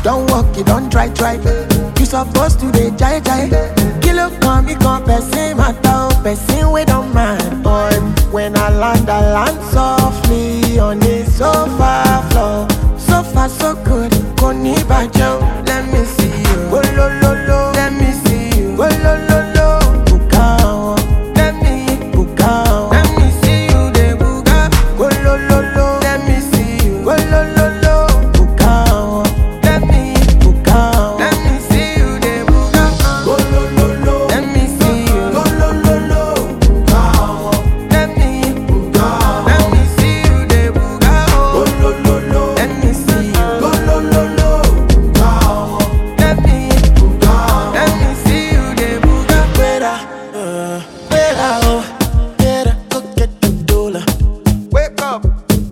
don't walk, you don't try. You supposed to dey jai. Kilo come, me come, person matter, person we don't mind. Boy, when I land softly on the sofa floor. So far so good, koni bajo. Let me see you, oh lo lo lo. Let me see you, oh lo lo lo. Bukao, let me bukao. Let me see you, de buka, oh lo lo lo. Let me see you, oh lo lo lo. Bukao, let me bukao. Let me see you, de buka, oh lo lo lo. Let me see you, oh lo lo lo. Bukao, let me bukao. Let me see you, de buka, oh lo lo lo. Let me see you, oh lo lo lo. Bukao, let me bukao. Let me see you, de buka. Better, go get the dollar. Wake up.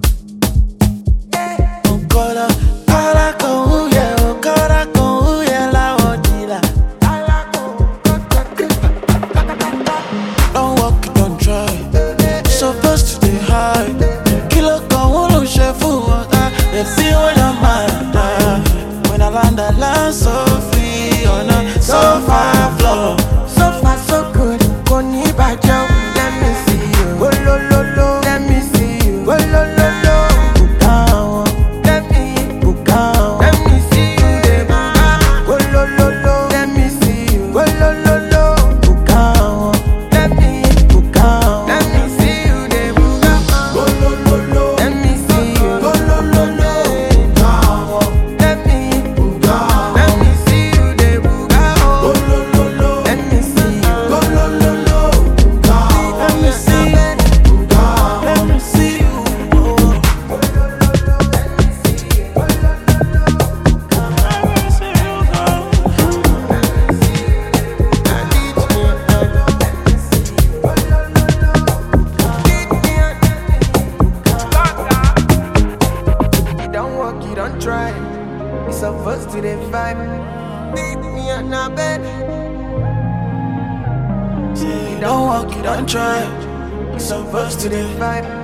Don't walk, don't try. Supposed to be high. Kilo con uno chef water. They feel when I'm mad. When I land so free on a sofa floor. So far so good, koni bajo. Let me see you, oh lo lo lo. Let me see you, oh lo lo lo. Bukao, let me bukao. Let me see you, de buka, oh lo lo lo. Let me see you, oh lo lo lo. Bukao, let me bukao. Let me see you, de buka, oh lo lo lo. Let me see you, oh lo lo lo. Bukao, let me bukao. Let me see you, de buka, oh lo lo lo. Let me see you, oh lo lo lo. Bukao, Let me see you. bukao. Let me see you. You don't walk, you don't try. You supposed to the vibe. Leave me on a bed. You don't walk, you don't try. You supposed to the vibe.